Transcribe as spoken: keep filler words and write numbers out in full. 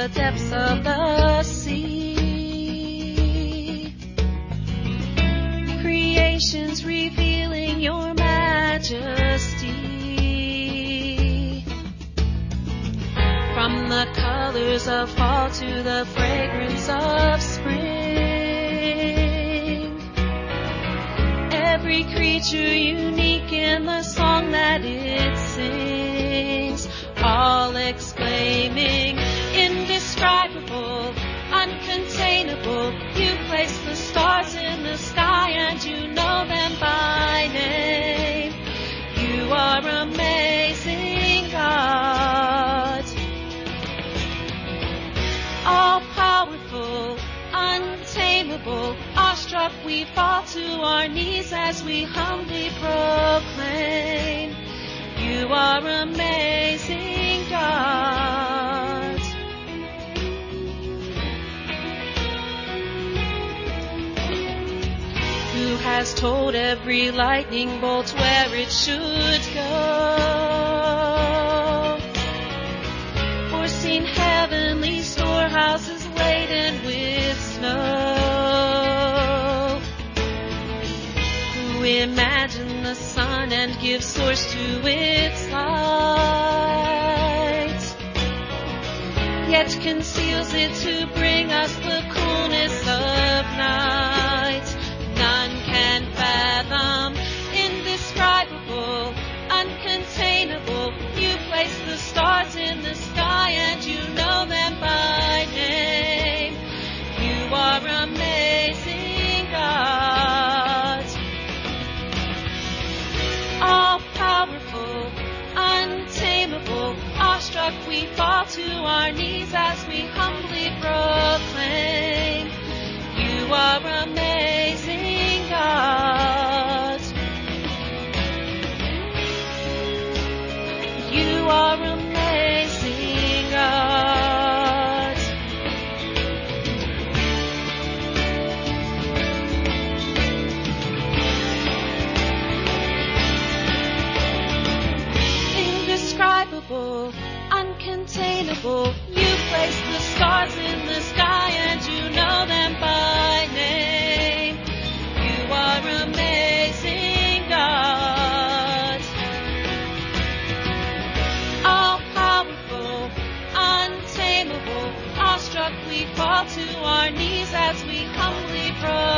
the depths of the sea. Creation's revealing your majesty. From the colors of fall to the fragrance of spring, every creature unique in the song that it sings, all exclaiming, indescribable, uncontainable. You place the stars in the sky and you know them by name. You are amazing, God. All-powerful, untamable, awestruck we fall to our knees as we humbly proclaim, you are amazing, God. Who has told every lightning bolt where it should go? Foreseen heavenly storehouses laden with snow? Who imagined the sun and gives source to its light, yet conceals it to bring us the coolness of night? None can fathom, indescribable, uncontainable. You place the stars in the sky and you know them by name. You are amazing, God. All-powerful, untamable, awestruck we fall to our knees as we humbly proclaim, you are amazing, God. You are amazing, God. Indescribable, uncontainable, you place the stars in the sky and you know them by name. You are amazing, God. All-powerful, untamable, awestruck we fall to our knees as we humbly proclaim,